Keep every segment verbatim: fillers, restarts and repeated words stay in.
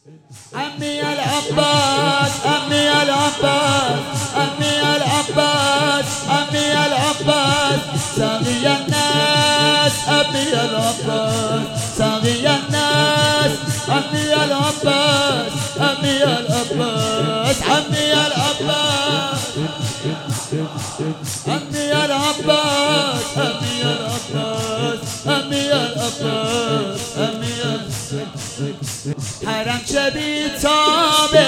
عمي العباس عمي العباس عمي العباس عمي العباس ساقي الناس عمي العباس ساقي الناس عمي العباس عمي العباس عمي العباس عمي العباس عمي العباس عمي العباس عمي حرم چه بیتابه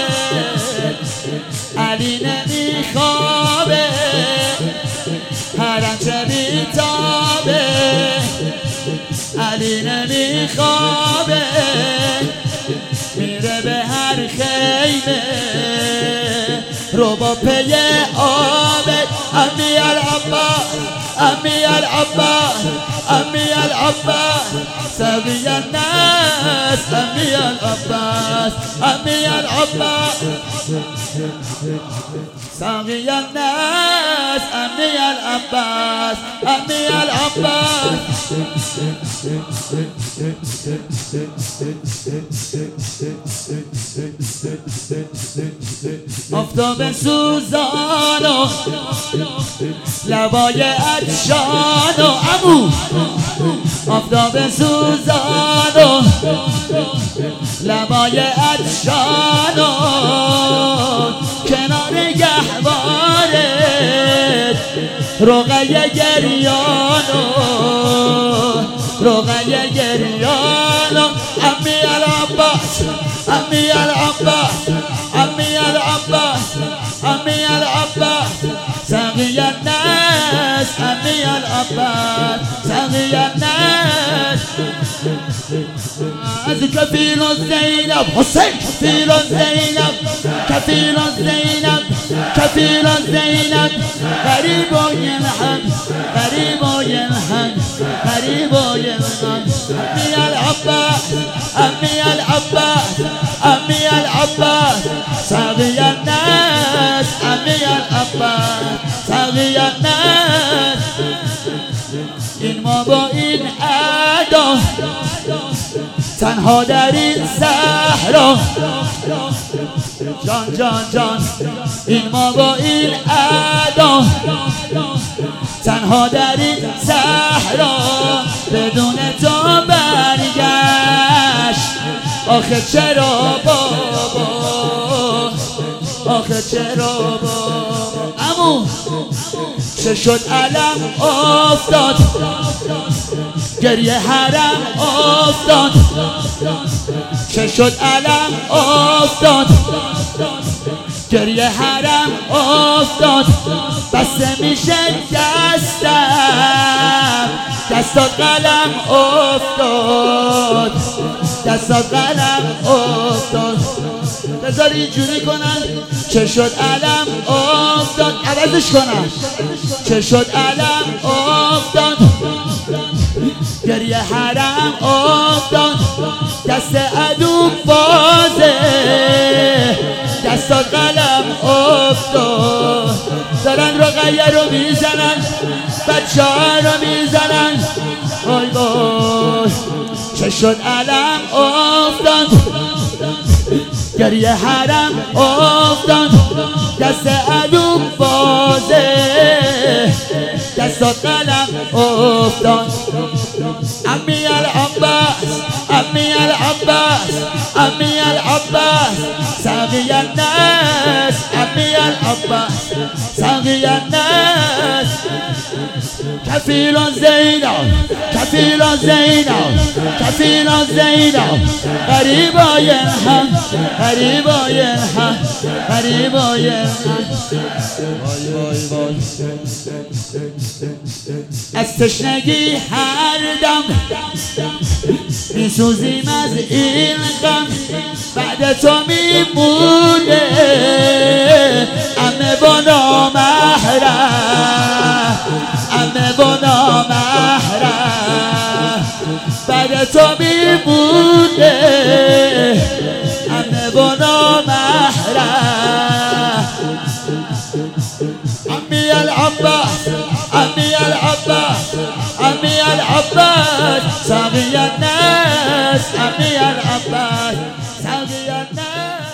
علی نمیخوابه حرم چه بیتابه علی نمیخوابه میره به هر خیمه رو با پی آبه عمی العباس عمی العباس عمی العباس ساقی الناس عمی العباس عمی العباس ساقی الناس عمی العباس عمی العباس آفتاب سوزان و لبای عطشان و عمو آفتاب سوزان و لبای عطشان و کنار گهوارت رقیه گریان و رقیه گریان و عمی العباس عمی العباس عمی العباس عمی العباس ساقی الناس عمی العباس ساقی الناس از کفیل زینب حسین کفیل زینب کفیل زینب کفیل زینب غریب و ینحن غریب و ینحن غریب و ینحن عمی العباس عمی العباس عمی العباس ساقی الناس عمی العباس ساقی الناس این ما با این ادا تنها در این صحرا جان جان جان این ما با این ادا تنها در این صحرا بدون تو برگشت آخه چرا بابا آخه چرا بابا عمو چه شد علم افتاد گریه حرم افتاد چه شد علم افتاد گریه حرم افتاد بسته میشه دستم دستات قلم افتاد دستات قلم افتاد بذار اینجوری کنن چه شد علم افتاد عوضش کنن چه شد علم افتاد گریه حرم افتاد دست عدو بازه دستات قلم افتاد دارن رقیه رو میزنن بچه ها رو میزنن وای وای چه شد علم افتاد گریه حرم افتاد دست عدو بازه دستات قلم افتاد عمی العباس عمی العباس عمی العباس ساقی الناس عمی العباس ساقی الناس کفیل زینب کفیل زینب کفیل زینب غریبا ینحن غریبا ینحن غریبا ینحن وای وای وای از تشنگی هر دم میسوزیم از این غم بعد تو میمونه عمه با نامحرم عمه با نامحرم بعد تو میمونه عمه با نامحرم عمی العباس عمی العباس عمی العباس ساقی الناس عمی العباس ساقی ya náà.